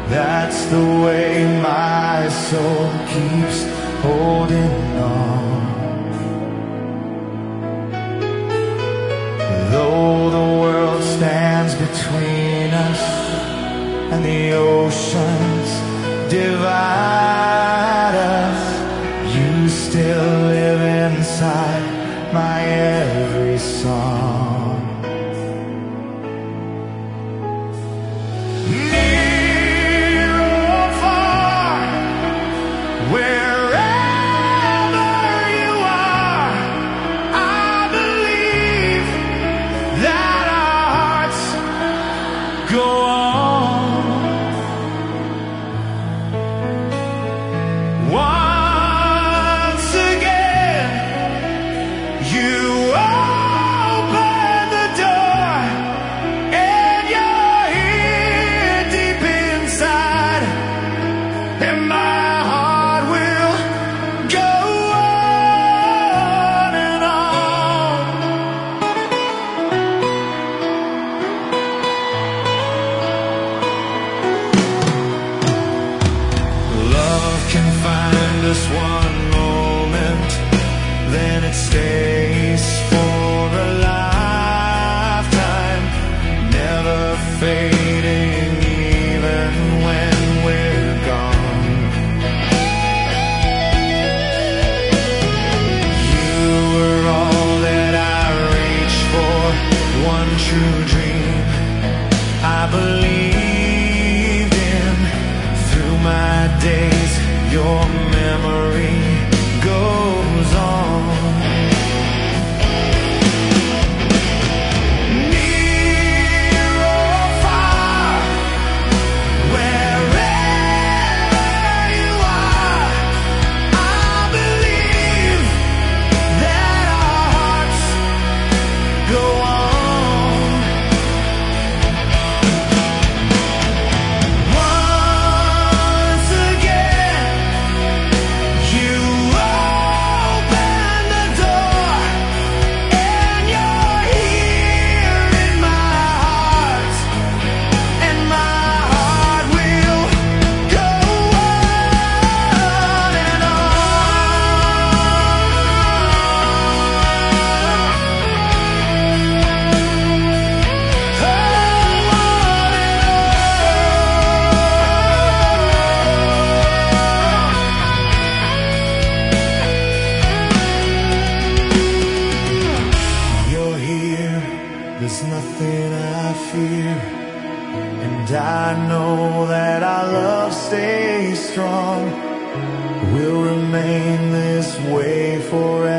That's the way my soul keeps holding on. Though the world stands between us and the oceans divide us, you still live inside my every song. Can find us one moment, then it stays for a lifetime, never fading even when we're gone. You were all that I reached for, one true dream I believed in. Through my days your memory goes on. Near or far, wherever you are, I believe that our hearts go on. Once again, you open the door, and you're here in my heart, and my heart will go on and on. You're here, there's nothing I fear, and I know that our love stays strong. We'll remain this way forever.